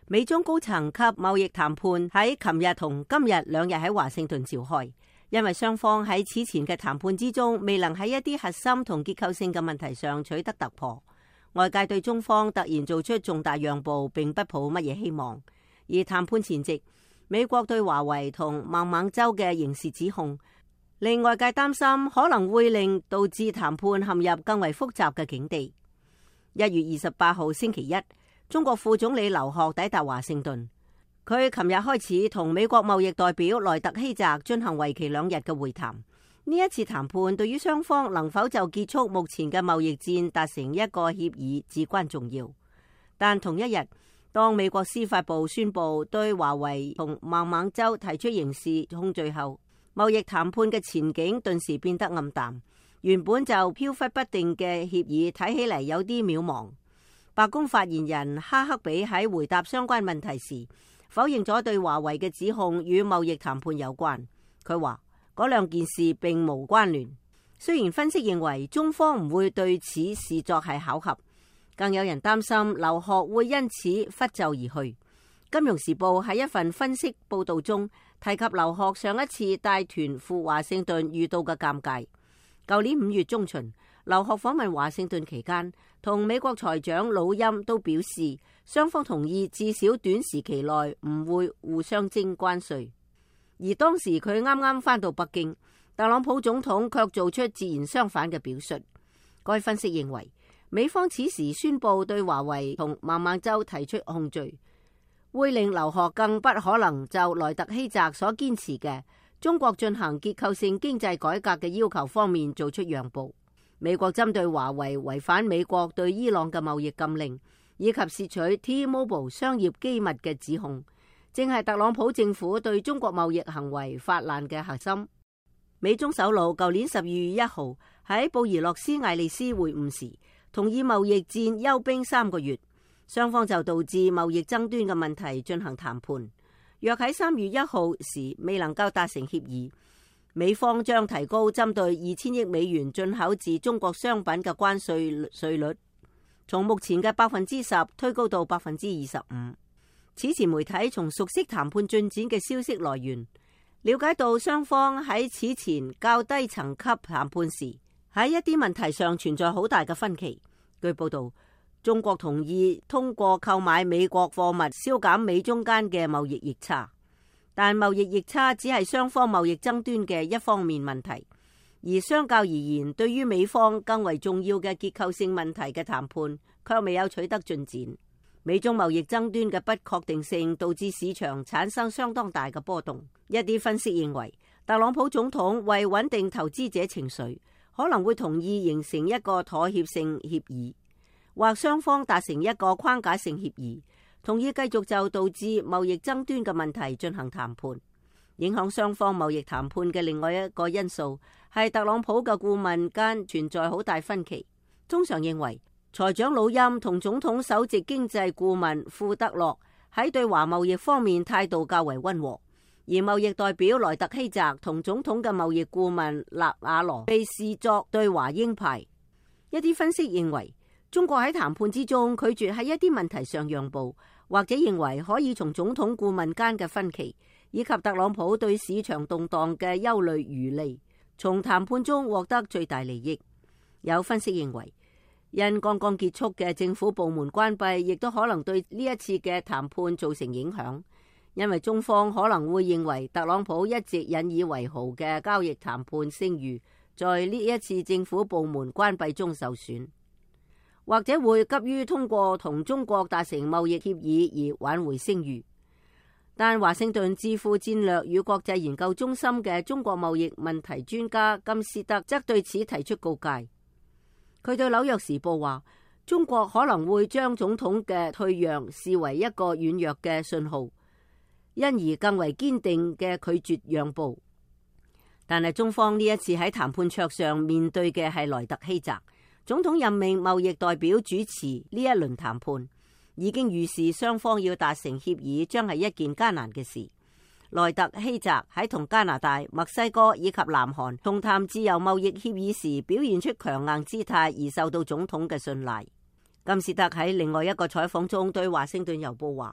美中高層級貿易談判喺琴日同今日兩日喺華盛頓召開，因為雙方喺此前嘅談判之中未能喺一啲核心同結構性嘅問題上取得突破，外界對中方突然做出重大讓步並不抱乜嘢希望。而談判前夕，美國對華為同孟晚舟嘅刑事指控，令外界擔心可能會令導致談判陷入更為複雜嘅境地。1月28號星期一，中國副總理劉鶴抵達華盛頓，佢琴日開始同美國貿易代表萊特希澤進行為期2日嘅會談。呢一次談判對於雙方能否就結束目前嘅貿易戰達成一個協議至關重要。但同一日，當美國司法部宣布對華為同孟晚舟提出刑事控罪後，貿易談判嘅前景頓時變得暗淡。原本就飄忽不定嘅協議睇起嚟有啲渺茫。白宮發言人哈克比喺回答相關問題時，否認咗對華為嘅指控與貿易談判有關。佢話嗰兩件事並無關聯。雖然分析認為中方唔會對此視作係巧合，更有人擔心劉鶴會因此拂袖而去。金融時報喺一份分析報道中提及劉鶴上一次帶團赴華盛頓遇到嘅尷尬。舊年5月中旬，劉鶴訪問華盛頓期間，同美國財長魯欽都表示，雙方同意至少短時期內唔會互相徵關稅。而當時佢啱啱返到北京，特朗普總統卻做出截然相反嘅表述。該分析認為，美方此時宣布對華為同孟晚舟提出控罪，會令劉鶴更不可能就萊特希澤所堅持嘅中國進行結構性經濟改革嘅要求方面做出讓步。美國針對華為違反美國對伊朗嘅貿易禁令，以及竊取 T-Mobile 商業機密嘅指控，正係特朗普政府對中國貿易行為發難嘅核心。美中首腦舊年12月1號喺布宜諾斯艾利斯會晤時，同意貿易戰休兵3個月，雙方就導致貿易爭端嘅問題進行談判。若喺3月1號時未能夠達成協議，美方將提高針對2000億美元進口自中國商品嘅關稅率，從目前嘅10%推高到25%。此前媒體從熟悉談判進展嘅消息來源，了解到雙方喺此前較低層級談判時，喺一啲問題上存在好大嘅分歧。據報道，中國同意通過購買美國貨物消減美中間嘅貿易逆差，但貿易逆差只係雙方貿易爭端嘅一方面問題，而相較而言，對於美方更為重要嘅結構性問題嘅談判卻未有取得進展。美中貿易爭端嘅不確定性導致市場產生相當大嘅波動。一啲分析認為，特朗普總統為穩定投資者情緒，可能會同意形成一個妥協性協議，或雙方達成一個框架性協議，同意繼續就導致貿易爭端嘅問題進行談判。影響雙方貿易談判嘅另外一個因素係特朗普嘅顧問間存在好大分歧。通常認為，財長魯欽同總統首席經濟顧問庫德洛喺對華貿易方面態度較為溫和，而貿易代表萊特希澤同總統嘅貿易顧問納瓦羅被視作對華鷹派。一啲分析認為，中國喺談判之中拒絕喺一啲問題上讓步，或者認為可以從總統顧問間嘅分歧以及特朗普對市場動盪嘅憂慮餘利，從談判中獲得最大利益。有分析認為，因剛剛結束嘅政府部門關閉，亦都可能對呢一次嘅談判造成影響，因為中方可能會認為特朗普一直引以為豪嘅交易談判聲譽，在呢一次政府部門關閉中受損，或者會急於通過同中國達成貿易協議而挽回聲譽。但華盛頓智庫戰略與國際研究中心嘅中國貿易問題專家金斯德則對此提出告誡。佢對紐約時報話，中國可能會將總統嘅退讓視為一個軟弱嘅信號，因而更為堅定嘅拒絕讓步。但係中方呢一次喺談判桌上面對嘅係萊特希澤，總統任命貿易代表主持呢一輪談判，已經預示雙方要達成協議將係一件艱難嘅事。萊特希澤喺同加拿大、墨西哥以及南韓同談自由貿易協議時表現出強硬姿態，而受到總統嘅信賴。金士德喺另外一個採訪中對華盛頓郵報話，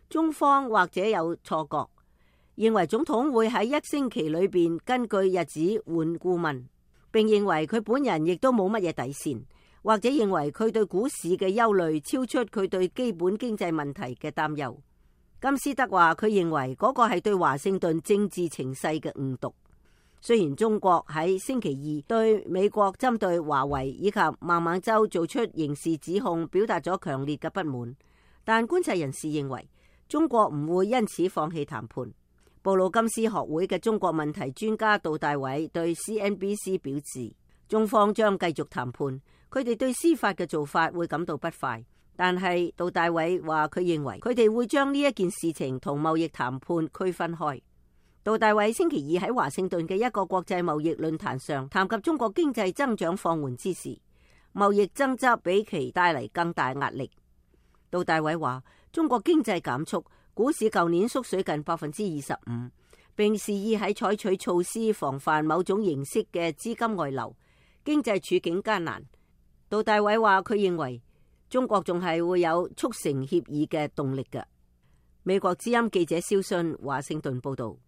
中方或者有錯覺，認為總統會喺1星期裏邊根據日子換顧問，並認為佢本人亦都冇乜嘢底線，或者認為佢對股市嘅憂慮超出佢對基本經濟問題嘅擔憂。金斯德話佢認為嗰個係對華盛頓政治情勢嘅誤讀。雖然中國喺星期二對美國針對華為以及孟晚舟做出刑事指控表達咗強烈嘅不滿，但觀察人士認為中國唔會因此放棄談判。布魯金斯學會嘅中國問題專家杜大偉對 CNBC 表示，中方將繼續談判，佢哋對司法嘅做法會感到不快，但係杜大偉話佢認為佢哋會將呢一件事情同貿易談判區分開。杜大偉星期二喺華盛頓嘅一個國際貿易論壇上談及中國經濟增長放緩之時，貿易爭執比其帶嚟更大壓力。杜大偉話，中國經濟減速，股市舊年縮水近25%，並示意喺採取措施防範某種形式嘅資金外流，經濟處境艱難。杜大偉話佢認為中國仲係會有促成協議嘅動力嘅。美國之音記者蕭信華盛頓報道。